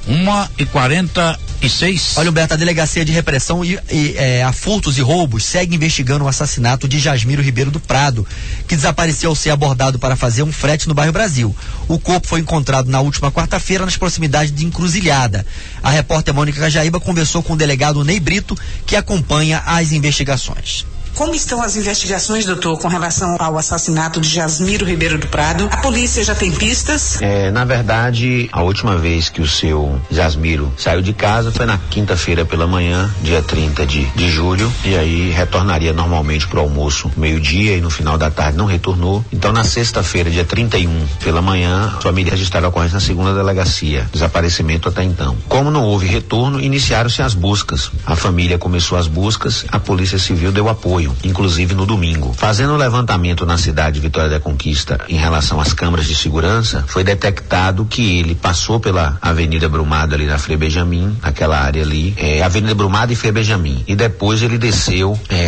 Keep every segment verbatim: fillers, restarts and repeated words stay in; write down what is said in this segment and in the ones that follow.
uma e quarenta e seis. Olha, Humberto, a Delegacia de Repressão e, e, é, a Furtos e Roubos segue investigando o assassinato de Jasmiro Ribeiro do Prado, que desapareceu ao ser abordado para fazer um frete no bairro Brasil. O corpo foi encontrado na última quarta-feira nas proximidades de Encruzilhada. A repórter Mônica Cajaíba conversou com o delegado Ney Brito, que acompanha as investigações. Como estão as investigações, doutor, com relação ao assassinato de Jasmiro Ribeiro do Prado? A polícia já tem pistas? É, na verdade, a última vez que o seu Jasmiro saiu de casa foi na quinta-feira pela manhã, dia trinta de, de julho, e aí retornaria normalmente pro almoço meio-dia e no final da tarde não retornou. Então, na sexta-feira, dia trinta e um pela manhã, a família registrou a ocorrência na segunda delegacia. Desaparecimento até então. Como não houve retorno, iniciaram-se as buscas. A família começou as buscas, a Polícia Civil deu apoio, inclusive no domingo. Fazendo um levantamento na cidade de Vitória da Conquista em relação às câmaras de segurança, foi detectado que ele passou pela Avenida Brumado ali na Frei Benjamin, aquela área ali, é, Avenida Brumado e Frei Benjamin, e depois ele desceu é,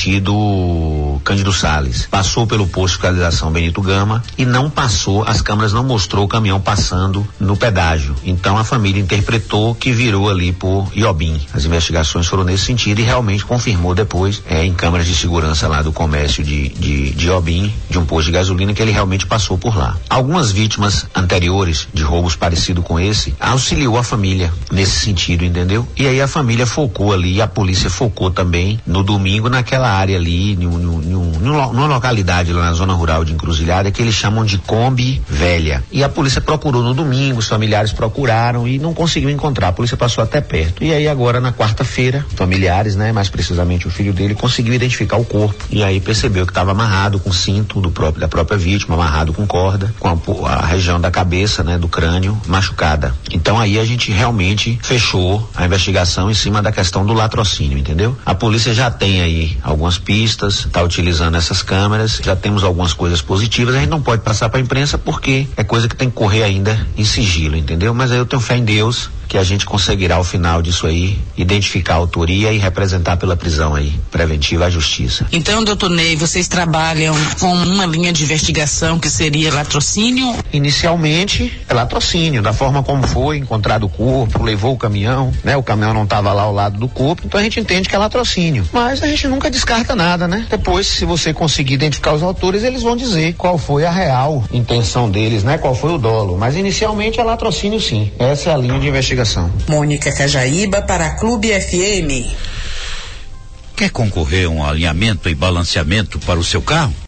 sentido Cândido Salles, passou pelo posto de fiscalização Benito Gama e não passou, as câmeras não mostrou o caminhão passando no pedágio. Então a família interpretou que virou ali por Iobim. As investigações foram nesse sentido e realmente confirmou depois é, em câmeras de segurança lá do comércio de, de, de Iobim, de um posto de gasolina, que ele realmente passou por lá. Algumas vítimas anteriores de roubos parecidos com esse auxiliou a família nesse sentido, entendeu? E aí a família focou ali, a polícia focou também no domingo naquela área ali, num, num, num, numa localidade lá na zona rural de Encruzilhada que eles chamam de Kombi Velha. E a polícia procurou no domingo, os familiares procuraram e não conseguiu encontrar. A polícia passou até perto. E aí agora na quarta-feira, familiares, né, mais precisamente o filho dele, conseguiu identificar o corpo e aí percebeu que estava amarrado com cinto do próprio, da própria vítima, amarrado com corda, com a, a região da cabeça, né, do crânio machucada. Então aí a gente realmente fechou a investigação em cima da questão do latrocínio, entendeu? A polícia já tem aí algumas pistas, está utilizando essas câmeras, já temos algumas coisas positivas, a gente não pode passar para a imprensa porque é coisa que tem que correr ainda em sigilo, entendeu? Mas aí eu tenho fé em Deus que a gente conseguirá ao final disso aí identificar a autoria e representar pela prisão aí preventiva a justiça. Então, doutor Ney, vocês trabalham com uma linha de investigação que seria latrocínio? Inicialmente é latrocínio, da forma como foi encontrado o corpo, levou o caminhão, né? O caminhão não estava lá ao lado do corpo, então a gente entende que é latrocínio. Mas a gente nunca descarta nada, né? Depois, se você conseguir identificar os autores, eles vão dizer qual foi a real intenção deles, né? Qual foi o dolo. Mas inicialmente é latrocínio, sim. Essa é a linha de investigação. Mônica Cajaíba para a Clube F M. Quer concorrer a um alinhamento e balanceamento para o seu carro?